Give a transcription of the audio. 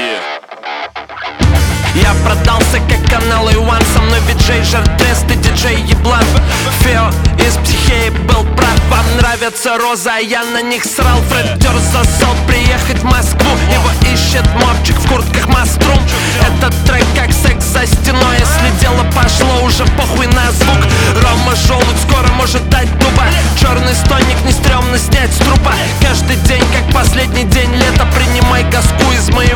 Я продался как канал Иван, со мной виджей, жартрест и диджей еблан. Фео из Психеи был прав, вам нравятся розы, а я на них срал. Фред Дёрз засол приехать в Москву, его ищет мопчик в куртках Маструм. Этот трек как секс за стеной, если дело пошло, уже похуй на звук. Рома желудь скоро может дать дуба, черный стольник не стрёмно снять с трупа. Каждый день как последний день лета, принимай газку из моего